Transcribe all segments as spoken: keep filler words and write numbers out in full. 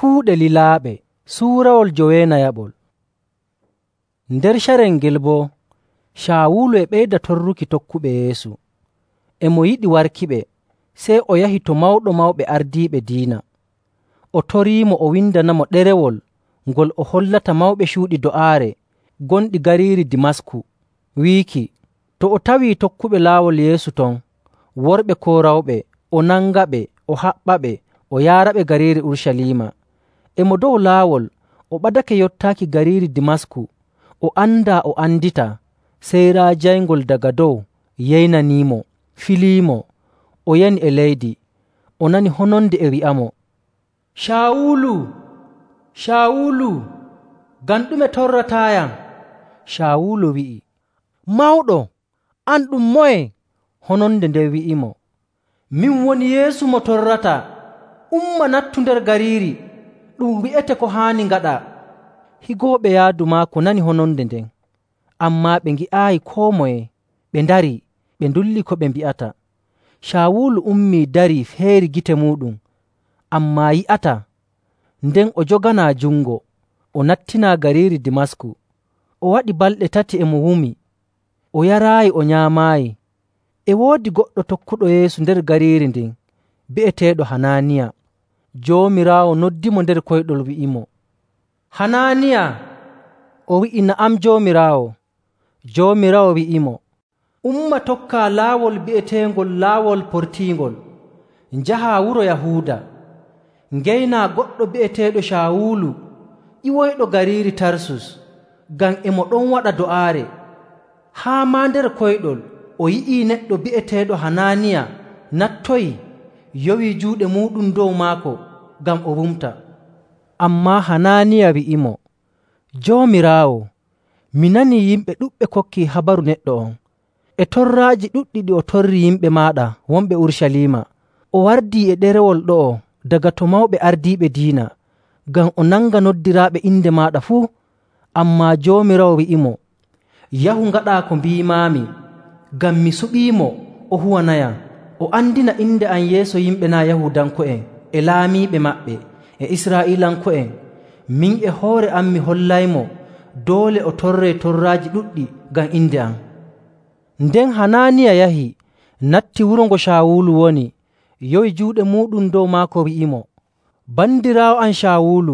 kuuɗe lilaaɓe suurawol jowenayaɓol. Nder carel ngel boo Shawulu e ɓeyda torruki tokkuɓe Yeesu. E mo yiɗi warkiɓe, sey o yahi to mawɗo mawɓe ardiiɓe diina. O toriimo o windanamo ɗerewol ngol o hollata mawɓe cuuɗi do'aare gonɗi gariiri Dimasku, wiiki to o tawii tokkuɓe laawol Yeesu ton, worɓe koo rawɓe, o nangaɓe, o haɓɓaɓe, o yaaraɓe gariiri Urucaliima. E mo dow laawol, o ɓadake yottaaki gariiri Dimasku, o anndaa o andita, sey raa jayngol daga dow yeynaniimo, filiimo, o yani e leydi. O nani hononde e wi'amo, Shawulu, Shawulu, ngam ɗume torrataayam? Shawulu wi'i, Mawɗo, an ɗum moye? Hononde nde wi'imo, min woni Yeesu mo torrata. Umma nattu nder gariiri, ɗum wi'ete ko haani ngaɗa. Higooɓe yaadu maako nani hononde nden, ammaa ɓe ngi'aayi koo moye. Ɓe ndari, ɓe ndulli ko ɓe mbi'ata. Shawulu ummii darii feeri gite muuɗum, ammaa yi'ata. Nden o joganaa jungo, o nattinaa gariiri Dimasku. O waɗi balɗe tati e mo wumi, o yaraayi, o nyaamaayi. E woodi goɗɗo tokkuɗo Yeesu nder gariiri ndin, bi'eteeɗo Hananiya. Joomiraawo noddimo nder koyɗol wi'imo, Hananiya. O wi'i, Na'am Joomiraawo. Joomiraawo wi'imo, umma tokkaa laawol bi'eteengol laawol portiingol, njahaa wuro Yahuuda. Ngeynaa goɗɗo bi'eteeɗo Shawulu, ƴiwoyɗo gariiri Tarsus, ngam e mo ɗon waɗa do'aare. Haa maa nder koyɗol o yi'ii neɗɗo bi'eteeɗo Hananiya nattoyi, yowi juuɗe muuɗum dow maako ngam o wumta. Ammaa Hananiya wi'imo, Joomiraawo, mi nanii yimɓe ɗuɓɓe kokkii habaru neɗɗo on, e torraaji ɗuɗɗi ɗi o torri yimɓe maaɗa wonɓe Urucaliima. O wardii e ɗerewol ɗo'o daga to mawɓe ardiiɓe diina, ngam o nanga noddiraaɓe inde maaɗa fuu. Ammaa Joomiraawo wi'imo, yahu ngaɗaa ko mbiimaami, ngam mi suɓiimo o huwanayam, o andina inde am yeeso yimɓe naa Yahuudanko'en e laamiiɓe maɓɓe e Israa'iilanko'en. Min e hoore am mi hollaymo doole o torree torraaji ɗuɗɗi ngam inde am. Nden Hananiya yahi, natti wuro ngo Shawulu woni, yowi juuɗe muuɗum dow maako wi'imo, Bandiraawo am Shawulu,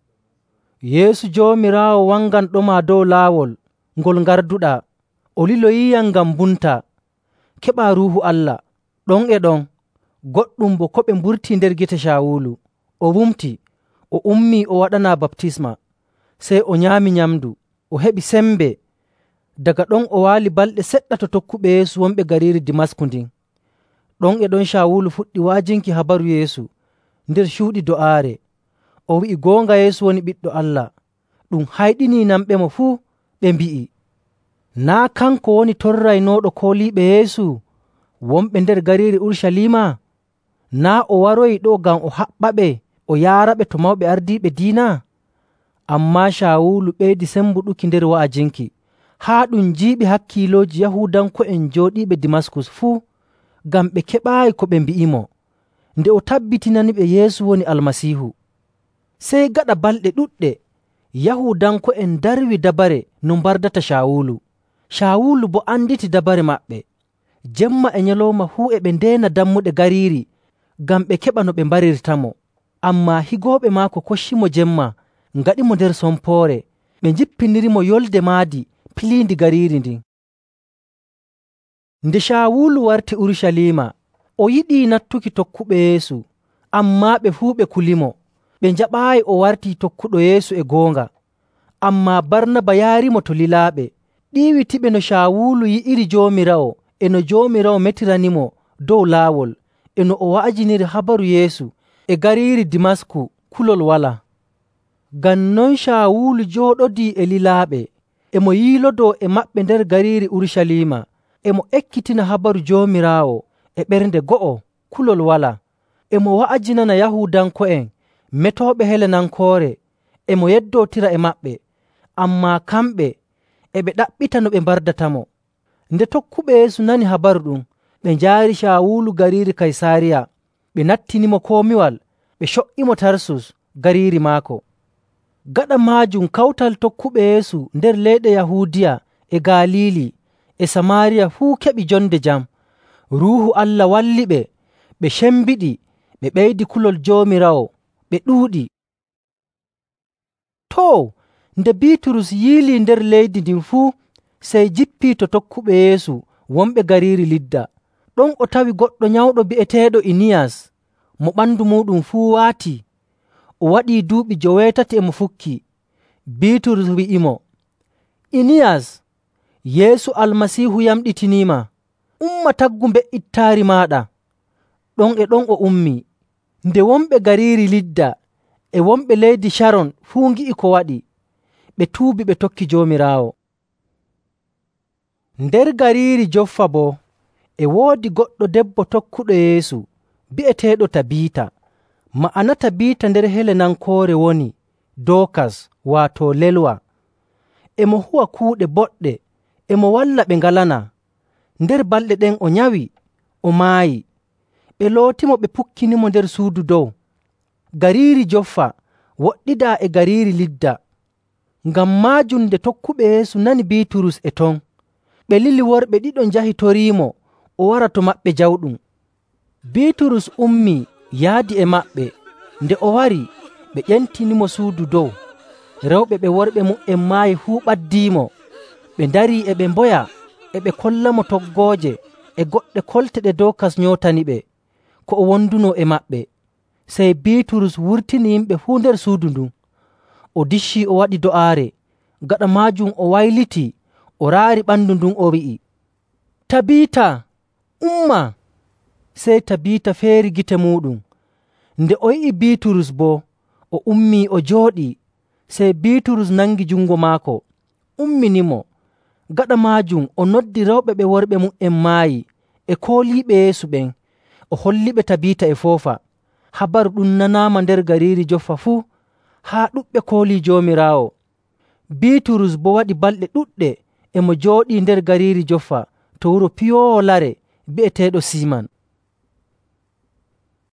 Yeesu Joomiraawo wanganɗoma dow laawol ngol ngarduɗaa. O liloyiyam ngam mbunta. Keɓaa Ruuhu Allah. Ɗon e ɗon, goɗɗum bo ko ɓe mburtii nder gite Shawulu. O wumti, o ummii o waɗanaa baptisma, sey o nyaami nyamdu, o heɓi sembe. Daga ɗon o waali balɗe seɗɗa to tokkuɓe Yeesu wonɓe gariiri Dimasku ndin. Ɗon e ɗon Shawulu fuɗɗi wa'ajinki habaru Yeesu nder cuuɗi do'aare. O wi'i goonga Yeesu woni Ɓiɗɗo Allah. Ɗum hayɗinii nanɓe mo fuu. Ɓe mbi'i, naa kanko woni torraynooɗo kooliiɓe Yeesu wonɓe nder gariiri Urucaliima? Naa o waroyi ɗo ngam o haɓɓaɓe, o yaaraɓe to mawɓe ardiiɓe diina? Ammaa Shawulu ɓeydi sembuɗuki nder wa'ajinki, haa ɗum jiiɓi hakkiilooji Yahuudanko'en jooɗiiɓe Dimaskus fuu, ngam ɓe keɓaayi ko ɓe mbi'imo, nde o tabbitinaniɓe Yeesu woni Almasiihu. Sey gaɗa balɗe ɗuɗɗe, Yahuudanko'en darwi dabare no mbardata Shawulu. Shawulu bo anditi dabare maɓɓe. Jemma e nyalawma fuu e ɓe ndeena dammuɗe gariiri ngam ɓe keɓa no ɓe mbarirtamo. Ammaa higooɓe maako koccimo jemma, ngaɗimo nder sompoore, ɓe jippinirimo yolde maadi piliindi gariiri ndin. Nde Shawulu warti Urucaliima, o yiɗii nattuki tokkuɓe Yeesu, ammaa ɓe fuu ɓe kulimo. Ɓe njaɓaayi o wartii tokkuɗo Yeesu e goonga. Ammaa Barnaba yaarimo to lilaaɓe, ɗiiwitiɓe no Shawulu yi'iri Joomiraawo e no Joomiraawo metiranimo dow laawol, e no o wa'ajiniri habaru Yeesu e gariiri Dimasku kulol walaa. Ngam non Shawulu jooɗodii e lilaaɓe, e mo yiilodoo e maɓɓe nder gariiri Urucaliima, e mo ekkitina habaru Joomiraawo e ɓernde go'o kulol walaa, e mo wa'ajinana Yahuudanko'en metooɓe Helenankoore, e mo yeddootira e maɓɓe. Ammaa kamɓe e ɓe ɗaɓɓita no ɓe mbardatamo. Nde tokkuɓe Yeesu nani habaru ɗum, ɓe njaari Shawulu gariiri Kaysaariya. Ɓe nattinimo komiwal, ɓe co''imo Tarsus gariiri maako. Gaɗa maajum kawtal tokkuɓe Yeesu nder leyɗe Yahuudiya e Galili e Samaariya fuu keɓi jonde jam. Ruuhu Allah walli ɓe, ɓe cembiɗi, ɓe ɓeydi kulol Joomiraawo, ɓe ɗuuɗi. Too, nde Biiturus yiilii nder leydi ndin fuu, sey jippii to tokkuɓe Yeesu wonɓe gariiri Lidda. Ɗon o tawi goɗɗo nyawɗo bi'eteeɗo Iniyas, mo ɓandu muɗum fuu waati. O waɗii duuɓi joweetati e mo fukki. Biiturus wi'imo, “Iniyas, Yeesu Almasiihu yamɗitiniima. Umma taggu mbe'ittaari maaɗa.” Ɗon e ɗon o ummii. Nde wonɓe gariiri Lidda e wonɓe leydi Sharon fuu ngi'i ko waɗi, ɓe tuubi ɓe tokki Joomiraawo. Nder gariiri Joffa boo e woodi goɗɗo debbo tokkuɗo Yeesu bi'eteeɗo Tabiita. Ma'ana Tabiita nder Helenankoore woni Dookas, waato lelwa. E mo huwa kuuɗe boɗɗe, e mo walla ɓe ngalanaa. Nder balɗe ɗen o nyawi, o maayi. Ɓe lootimo, ɓe pukkinimo nder suudu dow. Gariiri Joffa woɗɗidaa e gariiri Lidda. Ngam maajum nde tokkuɓe Yeesu nani Biiturus e ton, ɓe lili worɓe ɗiɗo njahi toriimo o wara to maɓɓe jawɗum. Biiturus ummii yaadi e maɓɓe. Nde o wari, ɓe ƴentinimo suudu dow. Rewɓe ɓe worɓe mum maayi fuu ɓaddiimo. Ɓe ndarii e ɓe mboya, e ɓe kollamo toggooje e goɗɗe kolte ɗe Dookas nyootani ɓe, ko o wondunoo e maɓɓe. Sey Biiturus wurtini yimɓe fuu nder suudu ndun. O diccii o waɗi do'aare. Gaɗa maajum o waylitii, o raari ɓandu ndun, o wi'i, “Tabiita, umma!” Sey Tabiita feeri gite muuɗum. Nde o yi'i Biiturus boo, o ummii o jooɗii. Sey Biiturus nangi jungo maako, umminimo. Gaɗa maajum o noddi rewɓe ɓe worɓe mum maayi e kooliiɓe Yeesu ɓen, o holliɓe Tabiita e foofa. Habaru ɗum nanaama nder gariiri Joffa fuu, haa ɗuɓɓe koolii Joomiraawo. Biiturus boo waɗi balɗe ɗuɗɗe e mo jooɗii nder gariiri Joffa to wuro piyoowo lare bi'eteeɗo Siiman.